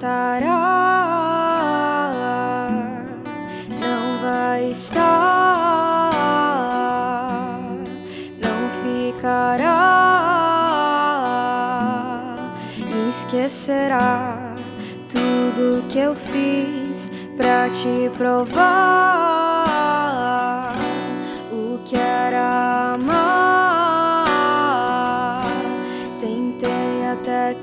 voltará, não vai estar, não ficará, esquecerá tudo que eu fiz pra te provar o que era amar. Tentei até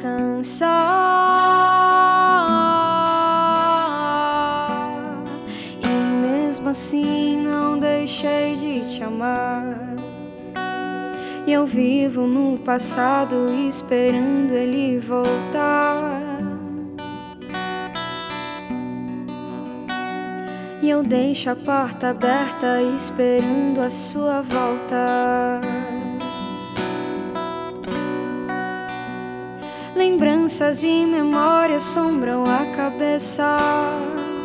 cansar e mesmo assim não deixei de te amar. E eu vivo no passado esperando ele voltar. E eu deixo a porta aberta esperando a sua volta. Lembranças e memórias assombram a cabeça.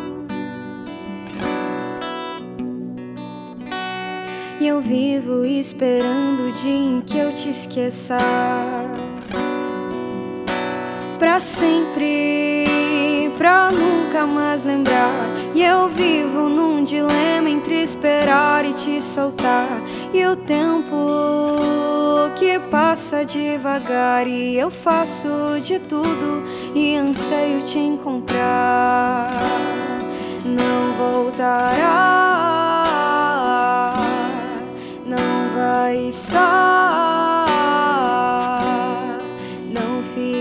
E eu vivo esperando o dia em que eu te esqueça pra sempre, pra nunca mais lembrar. E eu vivo num dilema entre esperar e te soltar, e o tempo que passa devagar, e eu faço de tudo e anseio te encontrar. Não voltará, não vai estar, não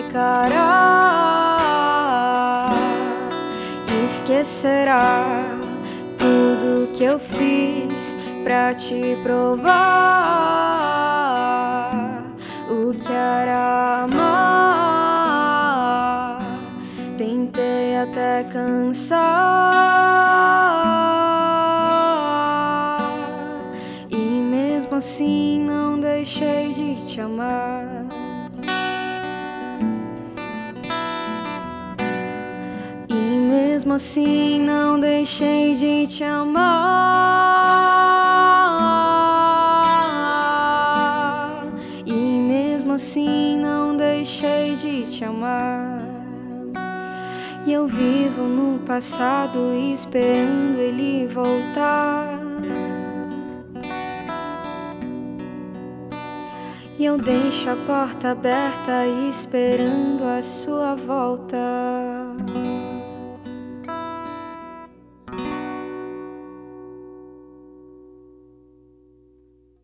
ficará, esquecerá tudo que eu fiz pra te provar o que era amar. Tentei até cansar e mesmo assim não deixei de te amar. Mesmo assim não deixei de te amar. E mesmo assim não deixei de te amar. E eu vivo no passado esperando ele voltar. E eu deixo a porta aberta esperando a sua volta.